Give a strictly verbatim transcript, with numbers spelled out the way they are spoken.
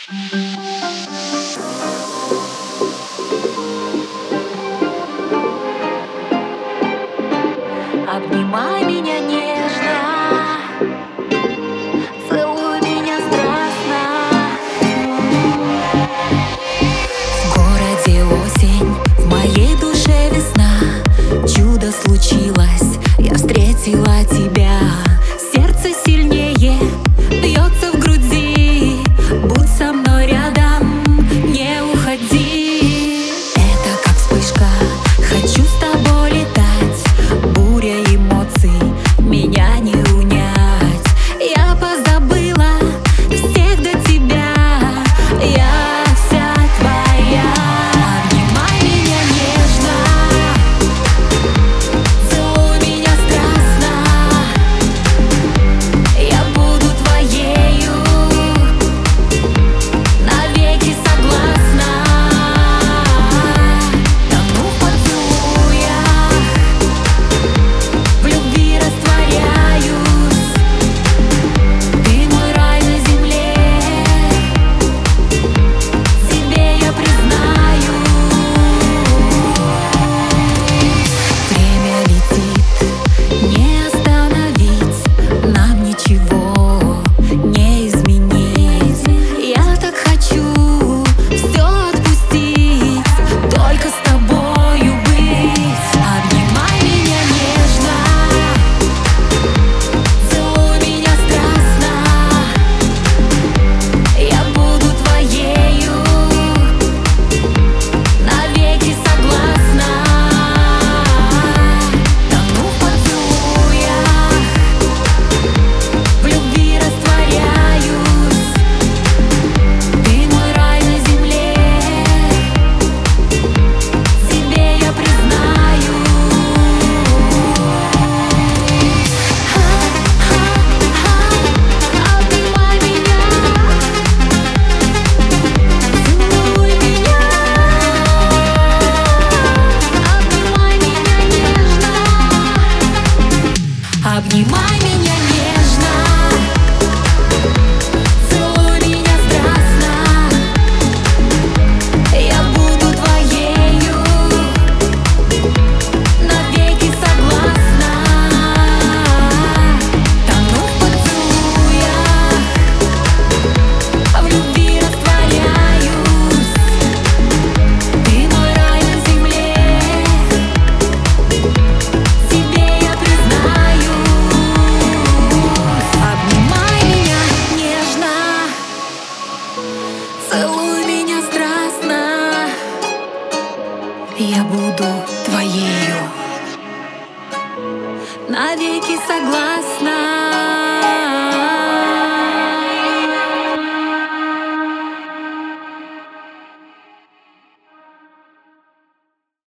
Обнимай меня нежно, целуй меня страстно. В городе осень, в моей душе весна. Чудо случилось, я встретила тебя. Сердце сильнее бьется в груди. Будь со мной рядом, не уходи. Это как вспышка, хочу с тобой летать. Буря эмоций, меня не унять. Я позабыла всех до тебя, я вся твоя. Обнимай меня нежно, целуй меня страстно. Я буду твоею, навеки согласна. Тону в поцелуях, в любви растворяюсь. Ты мой рай на земле, тебе я признаюсь. Время летит, не остановить, нам ничего не изменить. Я так хочу все отпустить, только с тобою быть. Обнимай меня нежно, целуй меня страстно. Я буду твоею, навеки согласна. Тону в поцелуях, в любви растворяюсь. Ты мой рай на земле, тебе я признаюсь. Обнимай меня, целуй меня. Обнимай меня нежно, обнимай меня нежно, целуй меня страстно. Я буду твоею, навеки согласна. Тону в поцелуях, в любви растворяюсь. Ты мой рай на земле, тебе я признаюсь. Обнимай меня нежно, целуй меня страстно. Я буду твоею, навеки согласна.